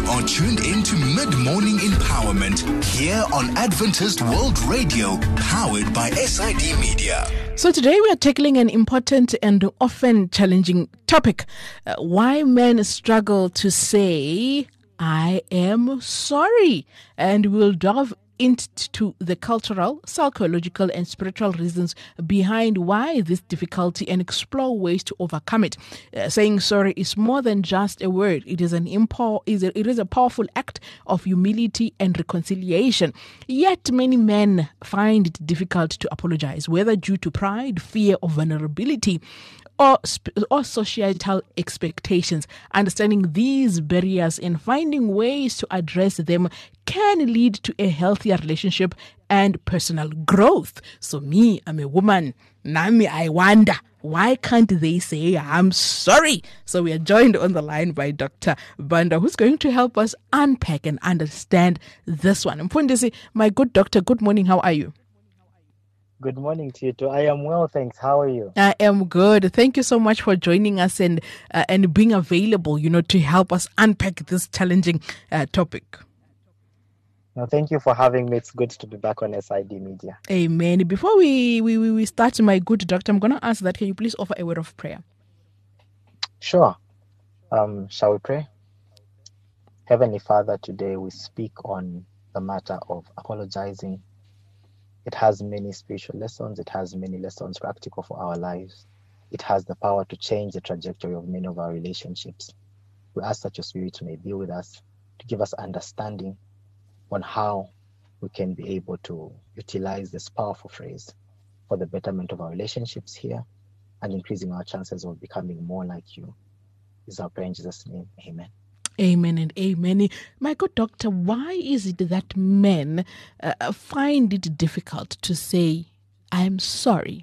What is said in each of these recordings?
are tuned into Mid-Morning Empowerment here on Adventist World Radio, powered by SID Media. So today we are tackling an important and often challenging topic, why men struggle to say, I am sorry. And we'll delve into the cultural, psychological, and spiritual reasons behind why this difficulty and explore ways to overcome it. Saying sorry is more than just a word. It is it is a powerful act of humility and reconciliation. Yet many men find it difficult to apologize, whether due to pride, fear, or vulnerability, or societal expectations. Understanding these barriers and finding ways to address them can lead to a healthier relationship and personal growth. So me, I'm a woman. Nami, I wonder, why can't they say I'm sorry? So we are joined on the line by Dr. Banda, who's going to help us unpack and understand this one. Mfundisi, my good doctor, good morning. How are you? Good morning to you too. I am well, thanks. How are you? I am good. Thank you so much for joining us and being available, to help us unpack this challenging topic. No, thank you for having me. It's good to be back on SID Media. Amen. Before we start, my good doctor, I'm going to ask that, can you please offer a word of prayer? Sure. Shall we pray? Heavenly Father, today we speak on the matter of apologizing. It has many spiritual lessons. It has many lessons practical for our lives. It has the power to change the trajectory of many of our relationships. We ask that your Spirit may be with us to give us understanding on how we can be able to utilize this powerful phrase for the betterment of our relationships here and increasing our chances of becoming more like you. This is our prayer in Jesus' name. Amen. Amen and amen. My good doctor, why is it that men find it difficult to say, I'm sorry?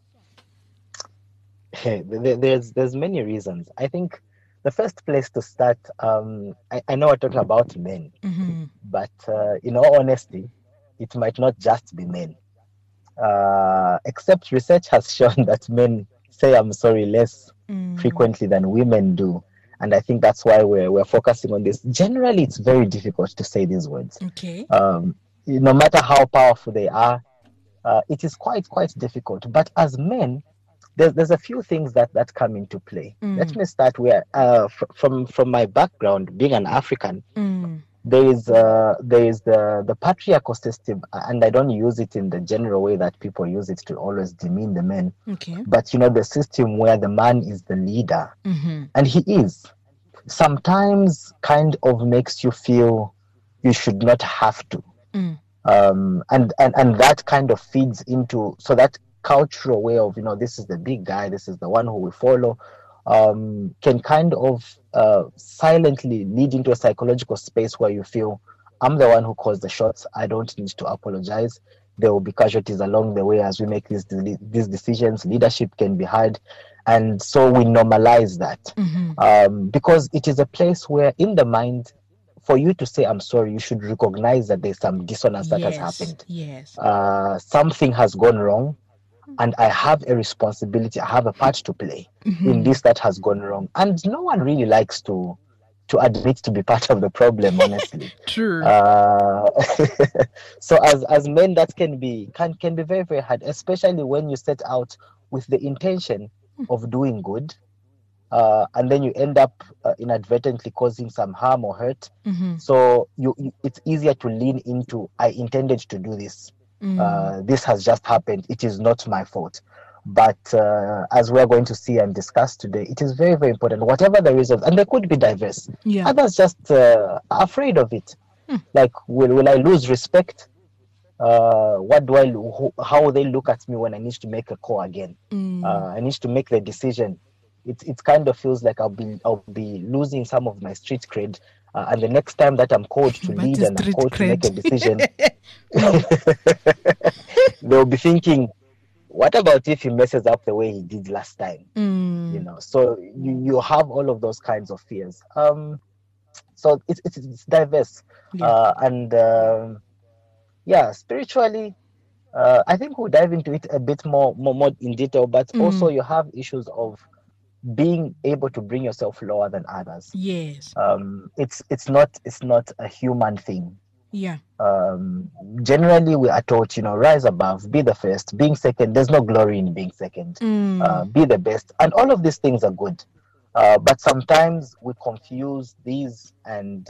There's many reasons. I think the first place to start, I know we're talking about men, but in all honesty, it might not just be men. Except research has shown that men say I'm sorry less frequently than women do. And I think that's why we're focusing on this. Generally, it's very difficult to say these words. Okay. No matter how powerful they are, it is quite difficult. But as men, there's a few things that come into play. Let me start where from my background, being an African, there is the patriarchal system, and I don't use it in the general way that people use it to always demean the men. Okay. But the system where the man is the leader, and he is sometimes kind of makes you feel you should not have to, and that kind of feeds into that cultural way of this is the big guy, this is the one who we follow, can kind of silently lead into a psychological space where you feel I'm the one who calls the shots. I don't need to apologize. There will be casualties along the way as we make these decisions. Leadership can be hard, and so we normalize that because it is a place where in the mind, for you to say I'm sorry, you should recognize that there's some dissonance that has happened. Yes. Something has gone wrong, and I have a responsibility. I have a part to play in this that has gone wrong. And no one really likes to admit to be part of the problem, honestly. True. So as men, that can be very, very hard, especially when you set out with the intention of doing good, and then you end up inadvertently causing some harm or hurt. So it's easier to lean into, I intended to do this. This has just happened. It is not my fault. But as we're going to see and discuss today, it is very, very important. Whatever the reasons, and they could be diverse. Yeah. Others just afraid of it. Like, will I lose respect? What do how will they look at me when I need to make a call again? I need to make the decision. It kind of feels like I'll be losing some of my street cred. And the next time that I'm called to lead and I'm called to make a decision, they'll be thinking, what about if he messes up the way he did last time? So you have all of those kinds of fears. So it's diverse. Spiritually, I think we'll dive into it a bit more in detail, but also you have issues of being able to bring yourself lower than others. Yes. It's not a human thing. Yeah. Generally we are taught, rise above, be the first. Being second, there's no glory in being second. Be the best, and all of these things are good, but sometimes we confuse these, and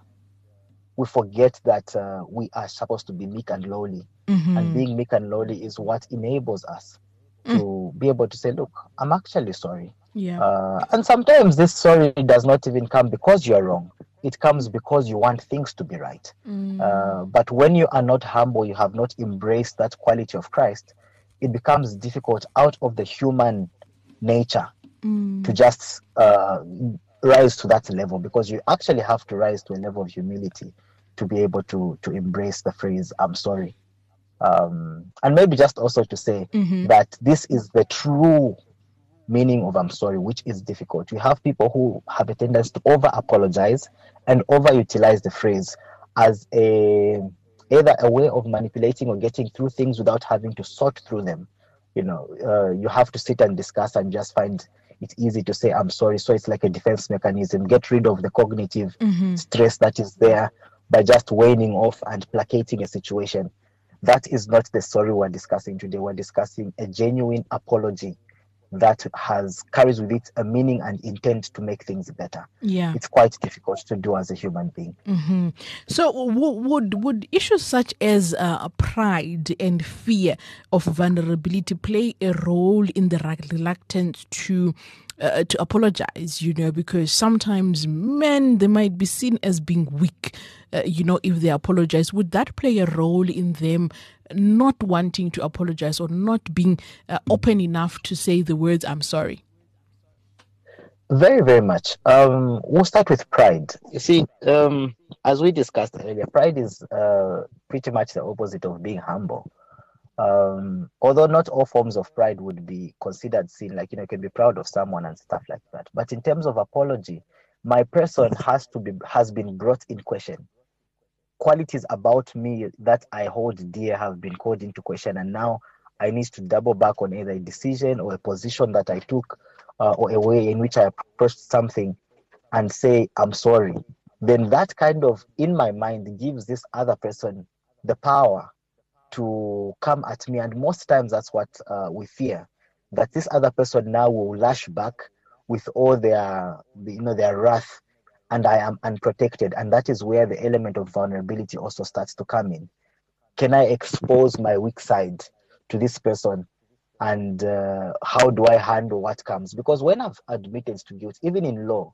we forget that we are supposed to be meek and lowly. And being meek and lowly is what enables us to be able to say, look, I'm actually sorry. Yeah. And sometimes this sorry does not even come because you're wrong. It comes because you want things to be right. But when you are not humble, you have not embraced that quality of Christ, it becomes difficult out of the human nature to just rise to that level, because you actually have to rise to a level of humility to be able to embrace the phrase, I'm sorry. And maybe just also to say that this is the true meaning of I'm sorry, which is difficult. We have people who have a tendency to over apologize and overutilize the phrase as either a way of manipulating or getting through things without having to sort through them. You have to sit and discuss and just find it easy to say I'm sorry. So it's like a defense mechanism. Get rid of the cognitive stress that is there by just waning off and placating a situation. That is not the sorry we're discussing today. We're discussing a genuine apology that carries with it a meaning and intent to make things better. Yeah. It's quite difficult to do as a human being. So would issues such as pride and fear of vulnerability play a role in the reluctance to apologize, because sometimes men, they might be seen as being weak, if they apologize. Would that play a role in them not wanting to apologize or not being open enough to say the words, I'm sorry? Very, very much. We'll start with pride. You see, as we discussed earlier, pride is pretty much the opposite of being humble. Although not all forms of pride would be considered sin, like, you can be proud of someone and stuff like that. But in terms of apology, my person has been brought in question. Qualities about me that I hold dear have been called into question, and now I need to double back on either a decision or a position that I took, or a way in which I approached something, and say, I'm sorry. Then that kind of, in my mind, gives this other person the power to come at me. And most times that's what we fear, that this other person now will lash back with all their wrath, and I am unprotected. And that is where the element of vulnerability also starts to come in. Can I expose my weak side to this person? And how do I handle what comes? Because when I've admitted to guilt, even in law,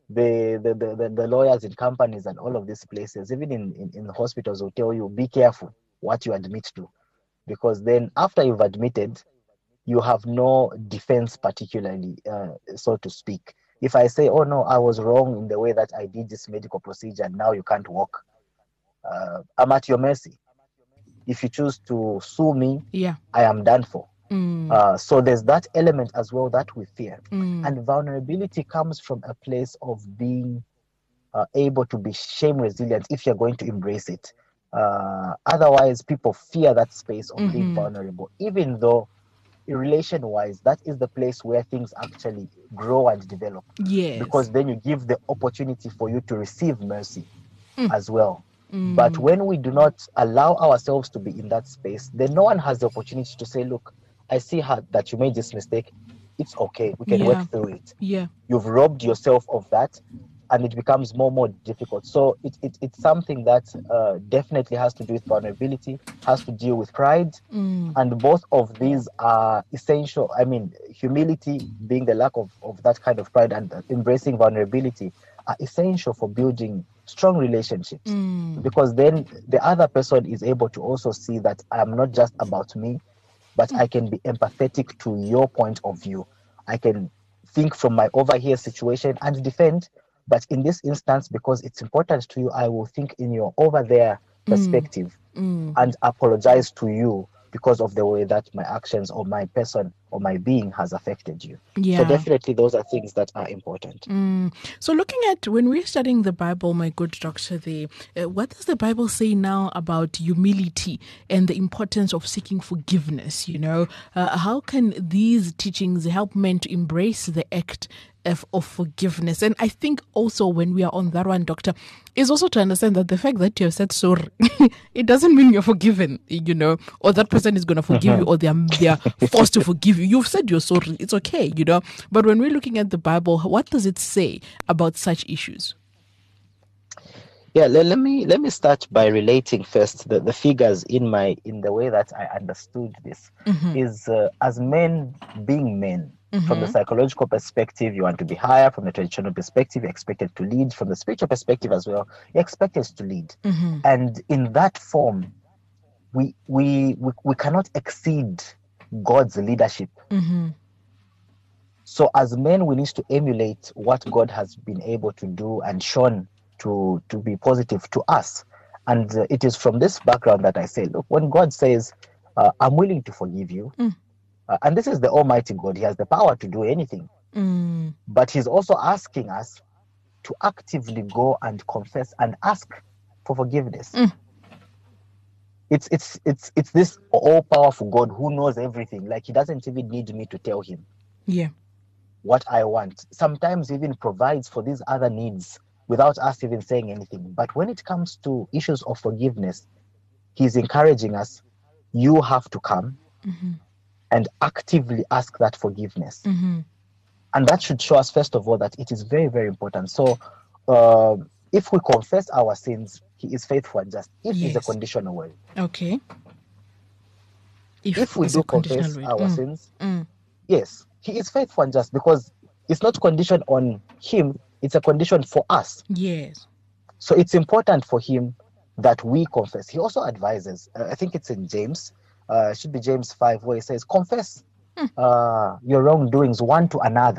the lawyers in companies and all of these places, even in hospitals, will tell you, be careful what you admit to. Because then after you've admitted, you have no defense particularly, so to speak. If I say, oh no, I was wrong in the way that I did this medical procedure, and now you can't walk, I'm at your mercy. If you choose to sue me, I am done for. So there's that element as well that we fear. And vulnerability comes from a place of being able to be shame resilient if you're going to embrace it. Otherwise, people fear that space of being vulnerable, even though relation-wise, that is the place where things actually grow and develop. Yes. Because then you give the opportunity for you to receive mercy as well. But when we do not allow ourselves to be in that space, then no one has the opportunity to say, look, I see that you made this mistake. It's okay. We can work through it. Yeah. You've robbed yourself of that, and it becomes more and more difficult. So it's something that definitely has to do with vulnerability, has to deal with pride. And both of these are essential. I mean, humility being the lack of that kind of pride, and embracing vulnerability are essential for building strong relationships. Because then the other person is able to also see that I'm not just about me, but I can be empathetic to your point of view. I can think from my over here situation and defend. But in this instance, because it's important to you, I will think in your over there perspective and apologize to you because of the way that my actions or my person or my being has affected you. Yeah. So definitely those are things that are important. So looking at when we're studying the Bible, my good doctor there, what does the Bible say now about humility and the importance of seeking forgiveness? How can these teachings help men to embrace the act of forgiveness? And I think also when we are on that one, doctor, is also to understand that the fact that you have said sorry, it doesn't mean you're forgiven, or that person is going to forgive you, or they're forced to forgive you. You've said you're sorry. It's okay, But when we're looking at the Bible, what does it say about such issues? Yeah, let me start by relating first the figures in the way that I understood this is as men being men. From the psychological perspective, you want to be higher. From the traditional perspective, you're expected to lead. From the spiritual perspective as well, you're expected to lead. And in that form, we cannot exceed God's leadership. So as men, we need to emulate what God has been able to do and shown to be positive to us. And it is from this background that I say, look, when God says, I'm willing to forgive you, and this is the Almighty God, He has the power to do anything. But He's also asking us to actively go and confess and ask for forgiveness. It's this all-powerful God who knows everything. Like, He doesn't even need me to tell Him what I want. Sometimes He even provides for these other needs without us even saying anything. But when it comes to issues of forgiveness, He's encouraging us, you have to come and actively ask that forgiveness. And that should show us, first of all, that it is very, very important. So if we confess our sins, He is faithful and just. If is a conditional word. Okay. If we do confess our sins, yes, He is faithful and just, because it's not conditioned on Him, it's a condition for us. Yes. So it's important for Him that we confess. He also advises, I think it's in James, it should be James 5, where He says, confess your wrongdoings one to another.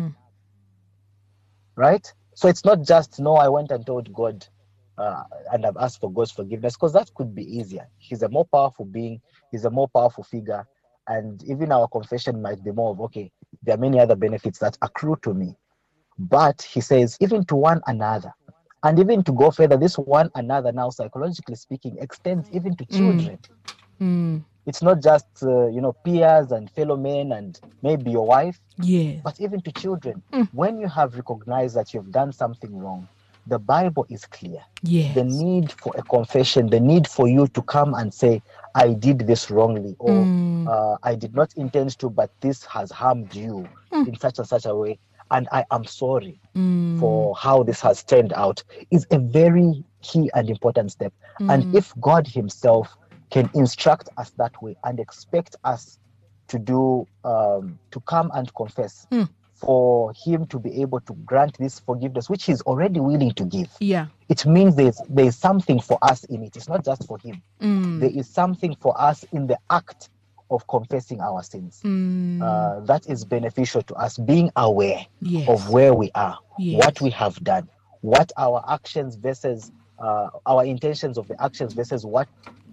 Right? So it's not just, no, I went and told God and I've asked for God's forgiveness, because that could be easier. He's a more powerful being. He's a more powerful figure. And even our confession might be more of, okay, there are many other benefits that accrue to me. But He says, even to one another. And even to go further, this one another now, psychologically speaking, extends even to children. It's not just, peers and fellow men and maybe your wife, but even to children. When you have recognized that you've done something wrong, the Bible is clear. The need for a confession, the need for you to come and say, I did this wrongly, or I did not intend to, but this has harmed you in such and such a way, and I am sorry for how this has turned out, is a very key and important step. And if God Himself can instruct us that way and expect us to do, to come and confess, for Him to be able to grant this forgiveness, which He's already willing to give. It means there's something for us in it. It's not just for Him. There is something for us in the act of confessing our sins. That is beneficial to us, being aware of where we are, what we have done, what our actions versus our intentions of the actions versus what.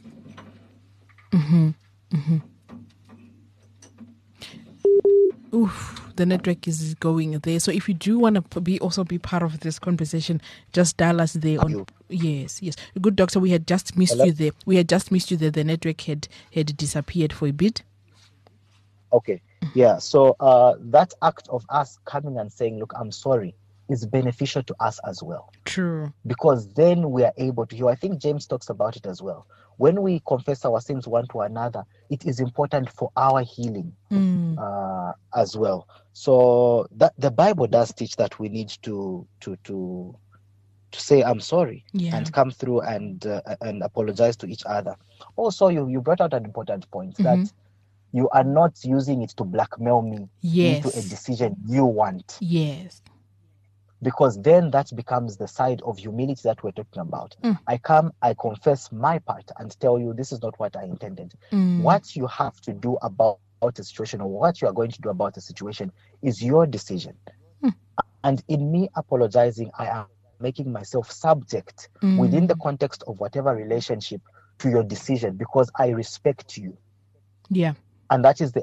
Oof, the network is going there. So if you do want to be part of this conversation, just dial us there. Yes. Good doctor, we had just missed you there. The network had disappeared for a bit. Okay. Yeah. So that act of us coming and saying, look, I'm sorry, is beneficial to us as well. True. Because then we are able to heal. I think James talks about it as well. When we confess our sins one to another, it is important for our healing as well. So that the Bible does teach that we need to say I'm sorry and come through and apologize to each other. Also, you brought out an important point that you are not using it to blackmail me into a decision you want. Yes. Because then that becomes the side of humility that we're talking about. I come, I confess my part and tell you this is not what I intended. What you have to do about a situation, or what you are going to do about a situation, is your decision. And in me apologizing, I am making myself subject within the context of whatever relationship to your decision, because I respect you. Yeah. And that is I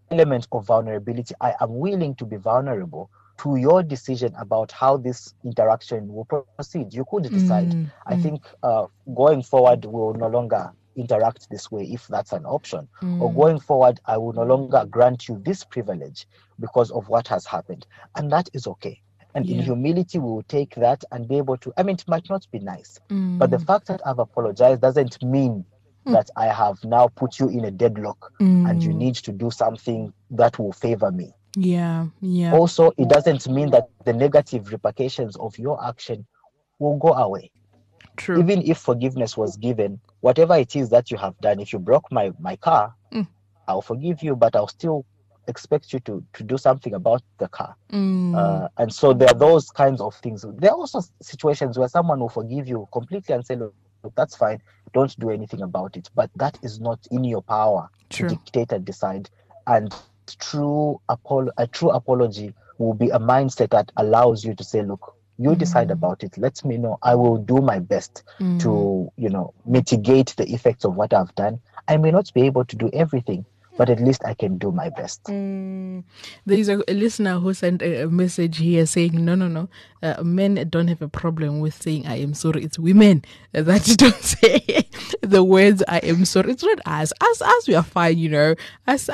element of vulnerability. I am willing to be vulnerable to your decision about how this interaction will proceed. You could decide. I think going forward, we'll no longer interact this way if that's an option. Or going forward, I will no longer grant you this privilege because of what has happened. And that is okay. And in humility, we will take that and be able to, it might not be nice, but the fact that I've apologized doesn't mean that I have now put you in a deadlock and you need to do something that will favor me. Yeah. Also, it doesn't mean that the negative repercussions of your action will go away. True. Even if forgiveness was given, whatever it is that you have done, if you broke my car, I'll forgive you, but I'll still expect you to do something about the car. And so there are those kinds of things. There are also situations where someone will forgive you completely and say, look, that's fine, don't do anything about it. But that is not in your power to dictate and decide. And a true apology will be a mindset that allows you to say, look, you decide about it. Let me know. I will do my best to, mitigate the effects of what I've done. I may not be able to do everything, but at least I can do my best. There is a listener who sent a message here saying, no, men don't have a problem with saying I am sorry. It's women that don't say the words I am sorry. It's not us. Us, we are fine, Us,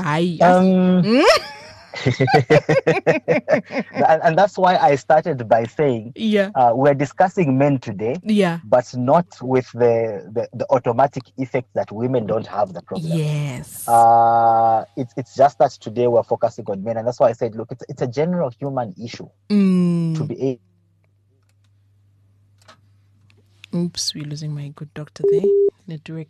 and that's why I started by saying we're discussing men today, but not with the automatic effect that women don't have the problem. Yes. It's just that today we're focusing on men, and that's why I said, look, it's a general human issue to be able. Oops, we're losing my good doctor there. Network.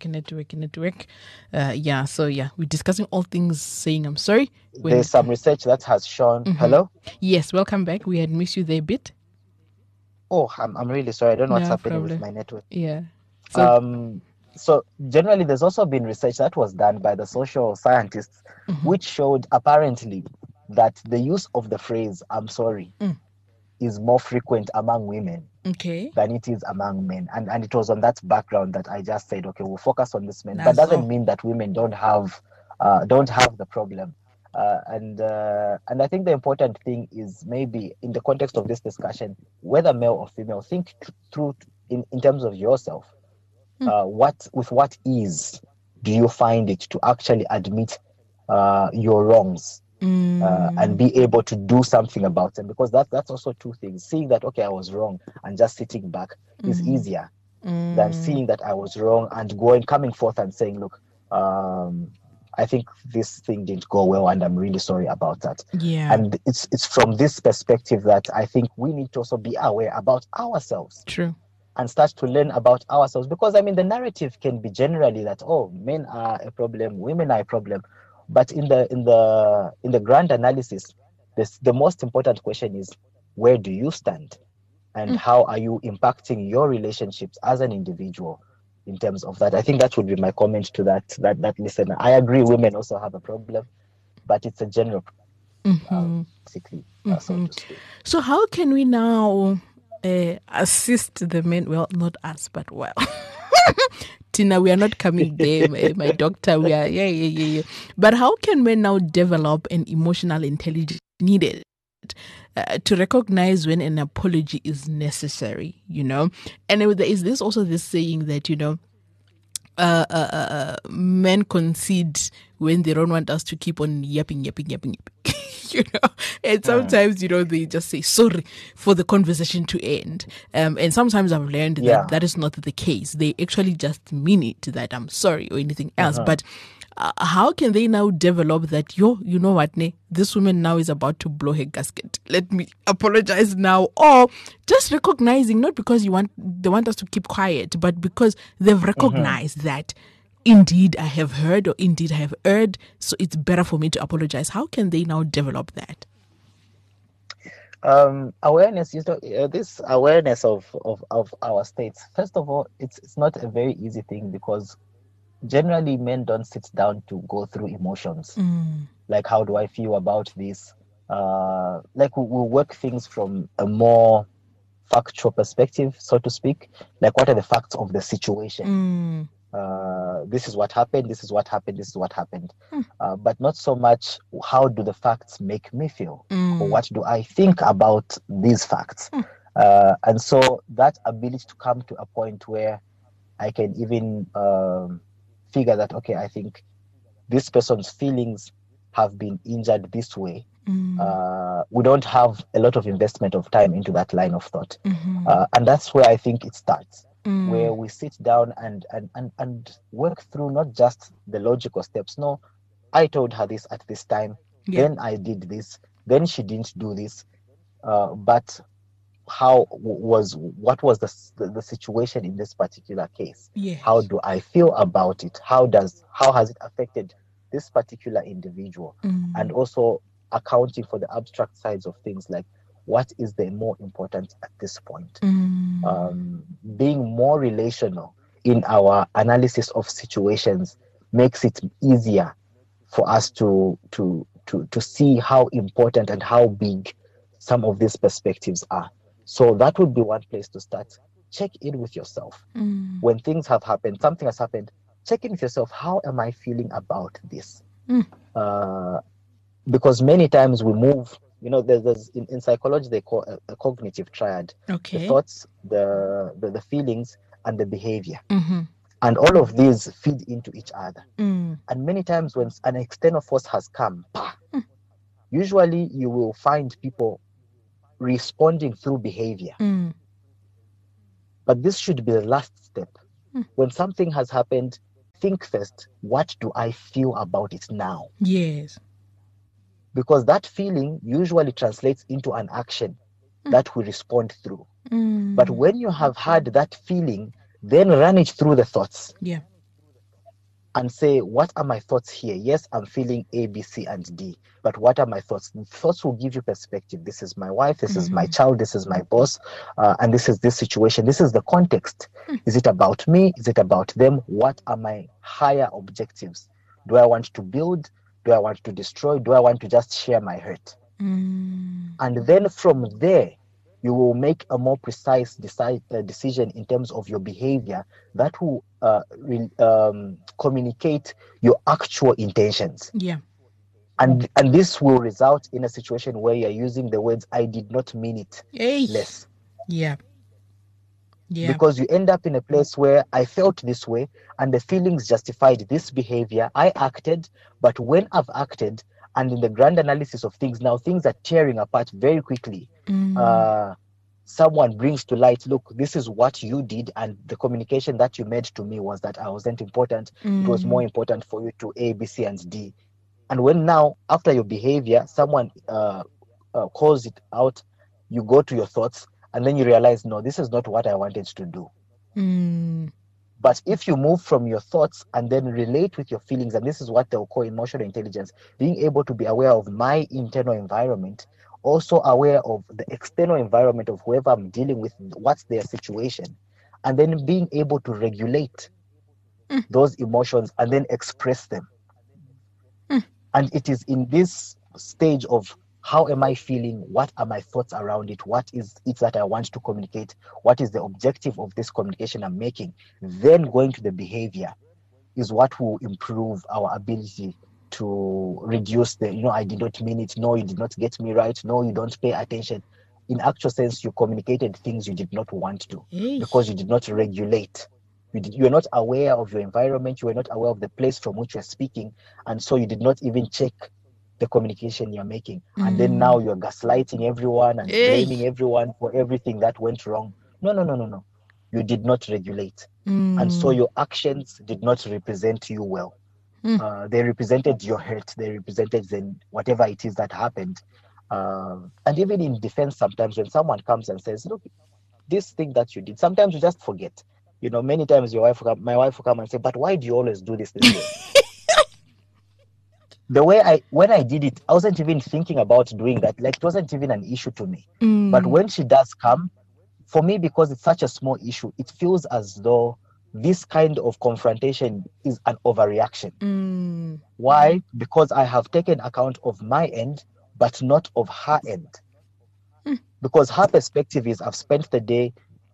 We're discussing all things saying I'm sorry. There's some research that has shown. Hello? Yes, welcome back. We had missed you there a bit. Oh, I'm really sorry. I don't know what's happening with my network. Yeah. So generally, there's also been research that was done by the social scientists, which showed apparently that the use of the phrase "I'm sorry" is more frequent among women than it is among men. And it was on that background that I just said, okay, we'll focus on this men. But doesn't mean that women don't have the problem. And I think the important thing is, maybe in the context of this discussion, whether male or female, think through in terms of yourself. With what ease do you find it to actually admit your wrongs? And be able to do something about them, because that's also two things. Seeing that, okay, I was wrong, and just sitting back is easier than seeing that I was wrong and coming forth and saying, look, I think this thing didn't go well and I'm really sorry about that. And it's from this perspective that I think we need to also be aware about ourselves. True. And start to learn about ourselves, because the narrative can be generally that, oh, men are a problem, women are a problem. But in the grand analysis, the most important question is, where do you stand, and how are you impacting your relationships as an individual in terms of that? I think that would be my comment to that listener. I agree, women also have a problem, but it's a general problem, basically. So to speak. So how can we now assist the men? Well, not us, but well. Tina, we are not coming there, my doctor. We are, yeah. But how can men now develop an emotional intelligence needed to recognize when an apology is necessary, And there is this saying that, men concede when they don't want us to keep on yapping. And sometimes, they just say sorry for the conversation to end. And sometimes I've learned that is not the case. They actually just mean it, that I'm sorry or anything else. But how can they now develop that, you know what, this woman now is about to blow her gasket. Let me apologize now. Or just recognizing, not because they want us to keep quiet, but because they've recognized that indeed I have heard, or indeed I have erred, so it's better for me to apologize. How can they now develop that? Awareness, this awareness of our states. First of all, it's not a very easy thing, because generally men don't sit down to go through emotions. Like, how do I feel about this? Like, we'll work things from a more factual perspective, so to speak. Like, what are the facts of the situation? this is what happened, this is what happened, this is what happened. But not so much how do the facts make me feel, or what do I think about these facts. And so that ability to come to a point where I can even figure that, okay, I think this person's feelings have been injured this way. We don't have a lot of investment of time into that line of thought. And that's where I think it starts, where we sit down and work through not just the logical steps. No, I told her this at this time, then I did this, then she didn't do this. But what was the situation in this particular case? Yes. How do I feel about it? How has it affected this particular individual? And also accounting for the abstract sides of things, like what is the more important at this point? Being more relational in our analysis of situations makes it easier for us to see how important and how big some of these perspectives are. So that would be one place to start. Check in with yourself. When things have happened, something has happened, check in with yourself. How am I feeling about this? Because many times we move, there's in psychology they call a cognitive triad. Okay. The thoughts, the feelings, and the behavior. And all of these feed into each other. And many times when an external force has come, usually you will find people responding through behavior. But this should be the last step. When something has happened, think first, what do I feel about it now? Yes. Because that feeling usually translates into an action that we respond through. But when you have had that feeling, then run it through the thoughts. Yeah. And say, what are my thoughts here? Yes, I'm feeling A, B, C, and D. But what are my thoughts? The thoughts will give you perspective. This is my wife. This is my child. This is my boss. And this is this situation. This is the context. Is it about me? Is it about them? What are my higher objectives? Do I want to build? Do I want to destroy? Do I want to just share my hurt? And then from there, you will make a more precise decision in terms of your behavior that will communicate your actual intentions. Yeah. And this will result in a situation where you're using the words, I did not mean it less. Yeah. Yeah. Because you end up in a place where I felt this way and the feelings justified this behavior. I acted, but when I've acted, and in the grand analysis of things, now things are tearing apart very quickly. Someone brings to light, look, this is what you did, and the communication that you made to me was that I wasn't important. It was more important for you to A, B, C, and D. And when now, after your behavior, someone calls it out, you go to your thoughts, and then you realize, no, this is not what I wanted to do. But if you move from your thoughts and then relate with your feelings, and this is what they'll call emotional intelligence, being able to be aware of my internal environment, also aware of the external environment of whoever I'm dealing with, what's their situation, and then being able to regulate those emotions and then express them. And it is in this stage of how am I feeling, what are my thoughts around it, what is it that I want to communicate, what is the objective of this communication I'm making, then going to the behavior is what will improve our ability to reduce the, I did not mean it, no, you did not get me right, no, you don't pay attention. In actual sense, you communicated things you did not want to because you did not regulate. You are not aware of your environment, you are not aware of the place from which you're speaking, and so you did not even check the communication you're making. And then now you're gaslighting everyone and blaming everyone for everything that went wrong. No. You did not regulate. And so your actions did not represent you well. They represented your hurt. They represented whatever it is that happened. And even in defense, sometimes when someone comes and says, look, this thing that you did, sometimes you just forget. Many times my wife will come and say, but why do you always do this way? When I did it, I wasn't even thinking about doing that. Like, it wasn't even an issue to me. But when she does come, for me, because it's such a small issue, it feels as though this kind of confrontation is an overreaction. Why? Because I have taken account of my end, but not of her end. Because her perspective is, I've spent the day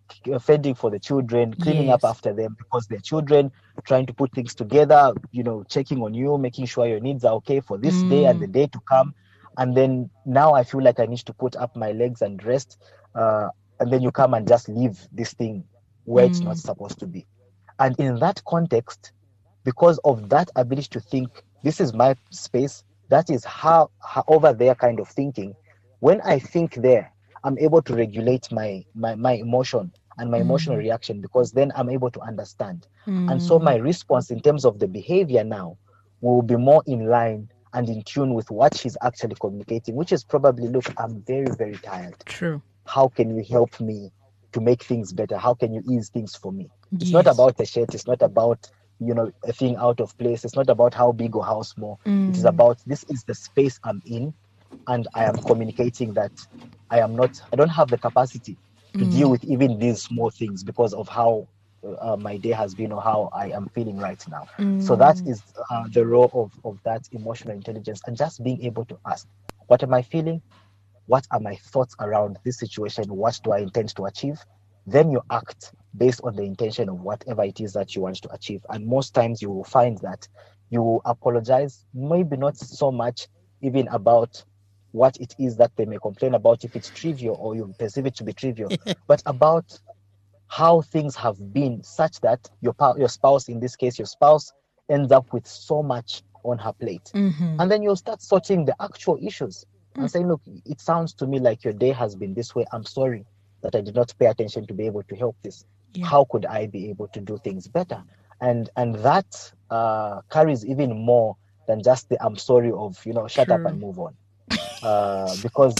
fending for the children, cleaning up Yes. after them because they're children, trying to put things together, checking on you, making sure your needs are okay for this day and the day to come. And then now I feel like I need to put up my legs and rest. And then you come and just leave this thing where it's not supposed to be. And in that context, because of that ability to think, this is my space, that is how over there kind of thinking, when I think there, I'm able to regulate my emotion and my emotional reaction, because then I'm able to understand. And so my response in terms of the behavior now will be more in line and in tune with what she's actually communicating, which is probably, look, I'm very, very tired. True. How can you help me to make things better? How can you ease things for me? It's Yes. not about the shirt. It's not about, a thing out of place. It's not about how big or how small. It is about, this is the space I'm in, and I am communicating that I don't have the capacity to deal with even these small things because of how my day has been or how I am feeling right now. So that is the role of that emotional intelligence, and just being able to ask, what am I feeling? What are my thoughts around this situation? What do I intend to achieve? Then you act based on the intention of whatever it is that you want to achieve. And most times you will find that you will apologize, maybe not so much even about what it is that they may complain about, if it's trivial or you perceive it to be trivial, but about how things have been such that your spouse, in this case, your spouse ends up with so much on her plate. And then you'll start sorting the actual issues and saying, look, it sounds to me like your day has been this way. I'm sorry that I did not pay attention to be able to help this. Yeah. How could I be able to do things better? And that carries even more than just the I'm sorry of, shut up and move on. Because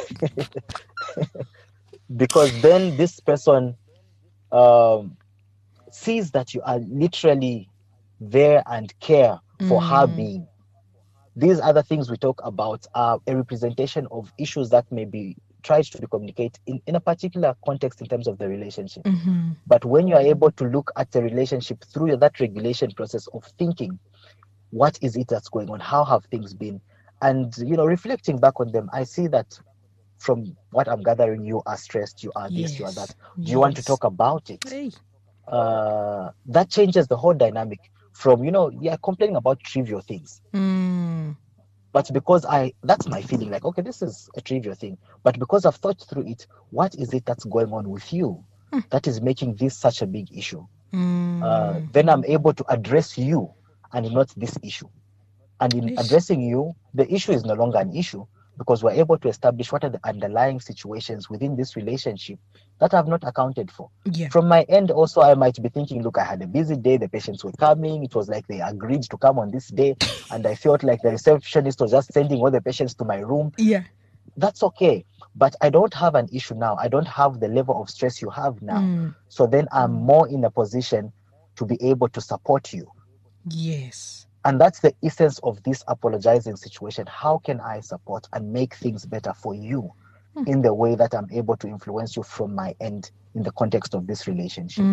because then this person sees that you are literally there and care for her being. These other things we talk about are a representation of issues that may be tried to be communicated in a particular context in terms of the relationship. But when you are able to look at the relationship through that regulation process of thinking, what is it that's going on? How have things been? And, reflecting back on them, I see that from what I'm gathering, you are stressed, you are this, you are that. Do you want to talk about it? Hey. That changes the whole dynamic from, complaining about trivial things. But because that's my feeling, like, okay, this is a trivial thing. But because I've thought through it, what is it that's going on with you that is making this such a big issue? Then I'm able to address you and not this issue. And in addressing you, the issue is no longer an issue, because we're able to establish what are the underlying situations within this relationship that I've not accounted for. Yeah. From my end also, I might be thinking, look, I had a busy day, the patients were coming, it was like they agreed to come on this day, and I felt like the receptionist was just sending all the patients to my room. Yeah. That's okay, but I don't have an issue now. I don't have the level of stress you have now. So then I'm more in a position to be able to support you. Yes. And that's the essence of this apologizing situation. How can I support and make things better for you in the way that I'm able to influence you from my end in the context of this relationship?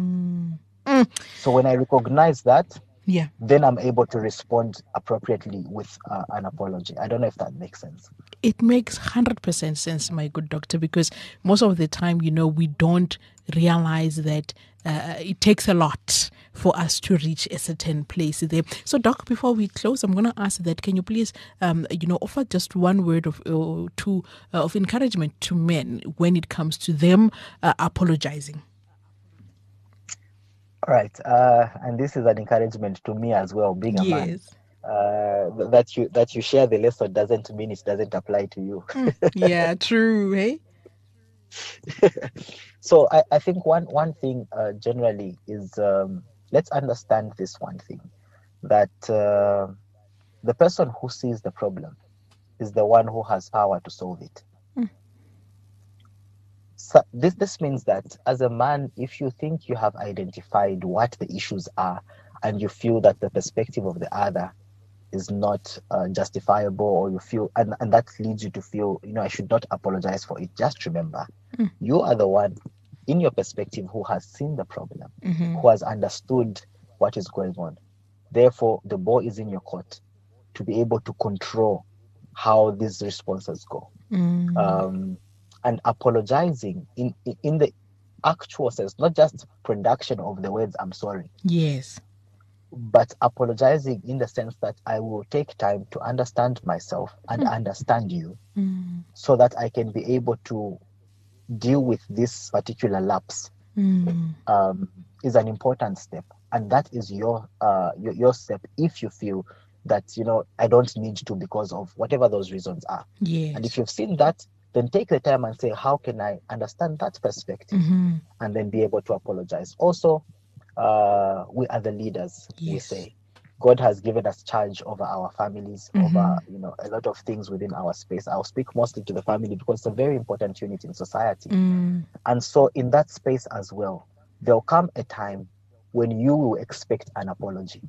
So when I recognize that, then I'm able to respond appropriately with an apology. I don't know if that makes sense. It makes 100% sense, my good doctor, because most of the time, we don't realize that it takes a lot for us to reach a certain place there. So, Doc, before we close, I'm going to ask that, can you please, offer just one word of encouragement to men when it comes to them apologizing? All right. And this is an encouragement to me as well, being a man. That you share the lesson doesn't mean it doesn't apply to you. Yeah, true. Hey. So I think one thing generally is let's understand this one thing, that the person who sees the problem is the one who has power to solve it. So this means that as a man, if you think you have identified what the issues are and you feel that the perspective of the other is not justifiable, or you feel, and that leads you to feel, I should not apologize for it, just remember, you are the one in your perspective who has seen the problem, who has understood what is going on. Therefore, the ball is in your court to be able to control how these responses go. And apologizing in the actual sense, not just production of the words I'm sorry. Yes. But apologizing in the sense that I will take time to understand myself and understand you so that I can be able to deal with this particular lapse is an important step. And that is your step if you feel that, I don't need to because of whatever those reasons are. Yes. And if you've seen that, then take the time and say, how can I understand that perspective? And then be able to apologize. Also, we are the leaders, we say. God has given us charge over our families, over a lot of things within our space. I'll speak mostly to the family because it's a very important unit in society. And so in that space as well, there'll come a time when you will expect an apology.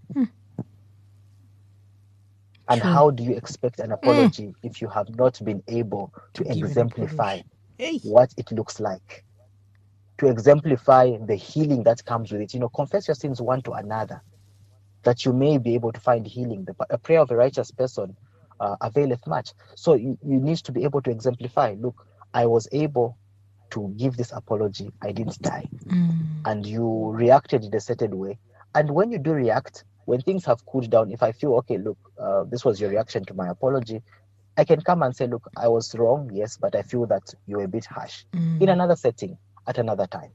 And how do you expect an apology if you have not been able to exemplify what it looks like? To exemplify the healing that comes with it. Confess your sins one to another, that you may be able to find healing. A prayer of a righteous person availeth much. So you need to be able to exemplify. Look, I was able to give this apology. I didn't die. And you reacted in a certain way. And when you do react, when things have cooled down, if I feel, okay, look, this was your reaction to my apology, I can come and say, look, I was wrong, yes, but I feel that you were a bit harsh. In another setting, at another time.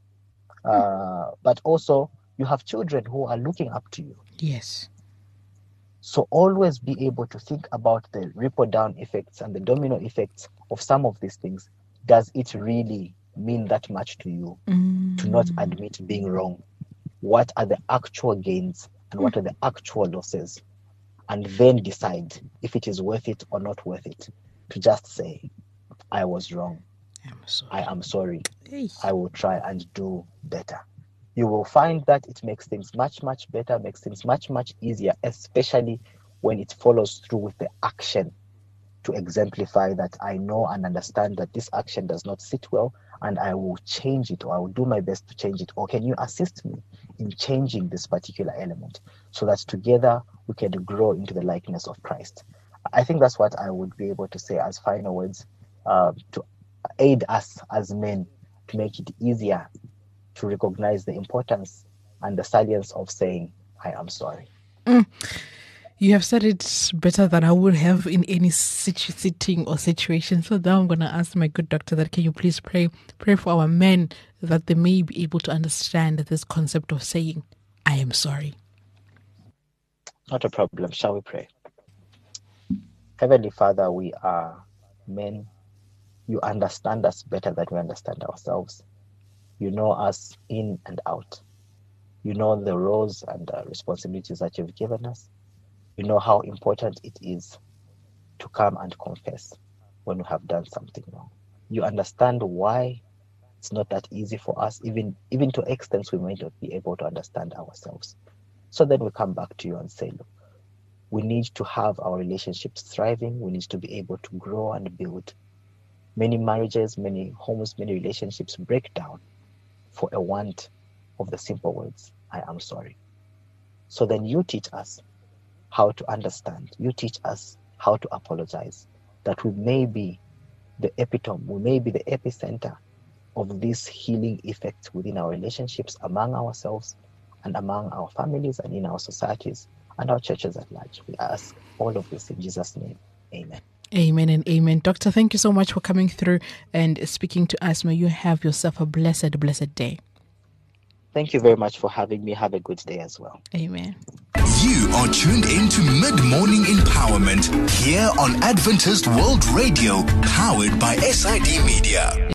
But also, you have children who are looking up to you. Yes. So always be able to think about the ripple down effects and the domino effects of some of these things. Does it really mean that much to you to not admit being wrong? What are the actual gains and what are the actual losses? And then decide if it is worth it or not worth it to just say, I was wrong. I am sorry. I will try and do better. You will find that it makes things much, much better, makes things much, much easier, especially when it follows through with the action to exemplify that I know and understand that this action does not sit well and I will change it, or I will do my best to change it. Or can you assist me in changing this particular element so that together we can grow into the likeness of Christ? I think that's what I would be able to say as final words to aid us as men to make it easier to recognize the importance and the salience of saying, I am sorry. You have said it better than I would have in any sitting or situation. So now I'm going to ask my good doctor that can you please pray for our men that they may be able to understand this concept of saying, I am sorry. Not a problem. Shall we pray? Heavenly Father, we are men. You understand us better than we understand ourselves. You know us in and out. You know the roles and responsibilities that you've given us. You know how important it is to come and confess when we have done something wrong. You understand why it's not that easy for us, even to extents we may not be able to understand ourselves. So then we come back to you and say, look, we need to have our relationships thriving. We need to be able to grow and build. Many marriages, many homes, many relationships break down for a want of the simple words, I am sorry. So then you teach us how to understand. You teach us how to apologize, that we may be the epitome, we may be the epicenter of this healing effect within our relationships, among ourselves and among our families and in our societies and our churches at large. We ask all of this in Jesus' name. Amen. Amen and amen. Doctor, thank you so much for coming through and speaking to us. May you have yourself a blessed, blessed day. Thank you very much for having me. Have a good day as well. Amen. You are tuned into Mid-Morning Empowerment here on Adventist World Radio, powered by SID Media.